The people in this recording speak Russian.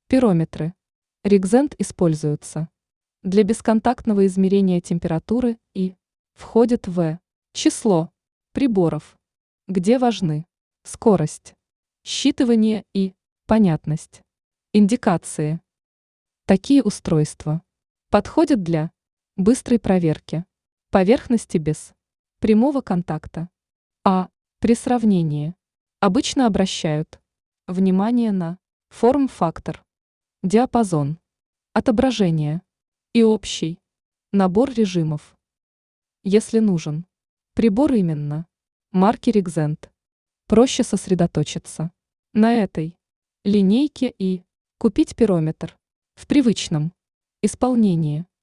Пирометры. Ригзент используются для бесконтактного измерения температуры и входит в число приборов, где важны скорость, считывание и понятность. Индикации. Такие устройства подходят для быстрой проверки поверхности без прямого контакта, а при сравнении обычно обращают внимание на форм-фактор, диапазон, отображение и общий набор режимов. Если нужен прибор именно марки Ригзент, проще сосредоточиться на этой линейке и купить пирометр в привычном исполнении.